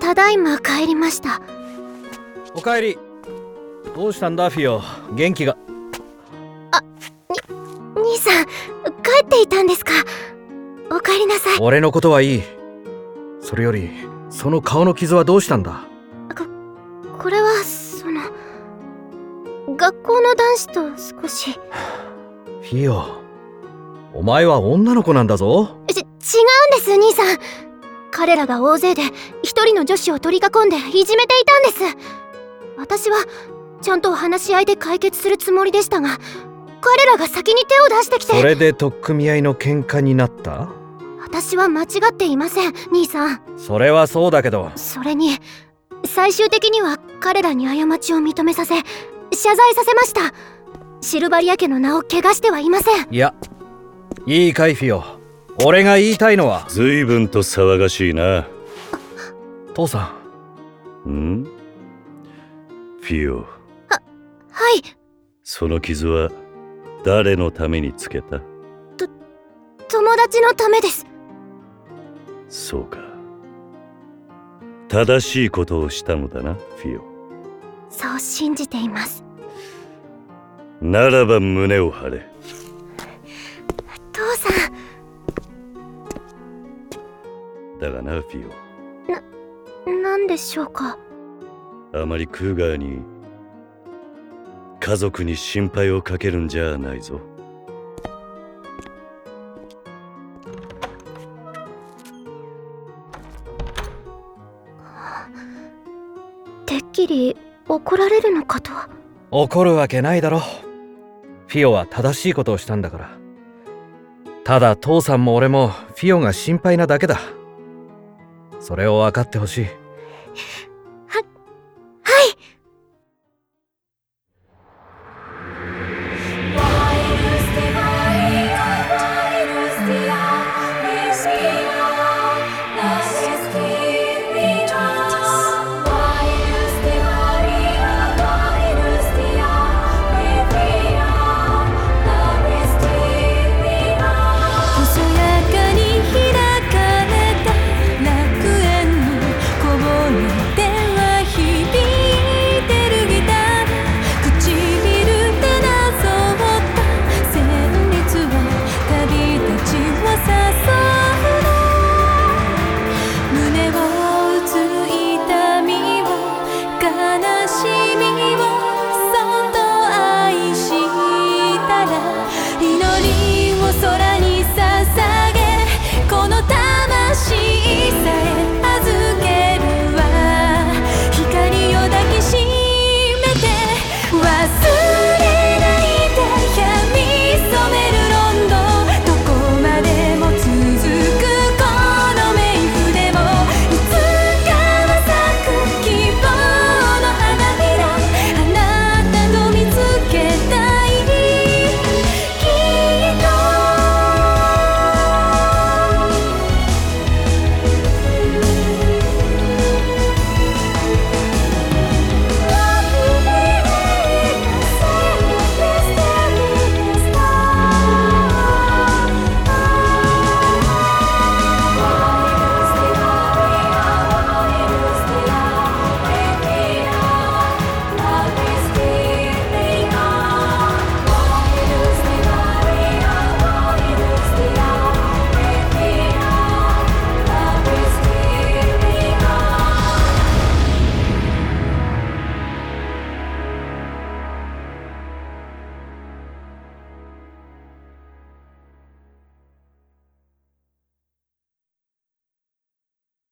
ただいま帰りました。 おかえり。どうしたんだフィオ、元気が。 兄さん、帰っていたんですか。お帰りなさい。 俺のことはいい。それよりその顔の傷はどうしたんだ。 これは学校の男子と少し。 フィオ、お前は女の子なんだぞ。 違うんです兄さん。彼らが大勢で一人の女子を取り囲んでいじめていたんです。私はちゃんと話し合いで解決するつもりでしたが、彼らが先に手を出してきて。 それで取っ組み合いの喧嘩になった。 私は間違っていません兄さん。 それはそうだけど。 それに最終的には彼らに過ちを認めさせ謝罪させました。シルバリア家の名を汚してはいません。 いや、いいかいフィオ、俺が言いたいのは。 随分と騒がしいな。 父さん？フィオ。 はい。 その傷は誰のためにつけた？ 友達のためです。 そうか。正しいことをしたのだな、フィオ。 そう信じています。 ならば胸を張れ。 父さん。だがな、フィオ。なんでしょうか。 あまりクーガーに家族に心配をかけるんじゃないぞ。 てっきり怒られるのかと。 怒るわけないだろ。フィオは正しいことをしたんだから。ただ父さんも俺もフィオが心配なだけだ。それを分かってほしい。 はい。 空に捧げこの魂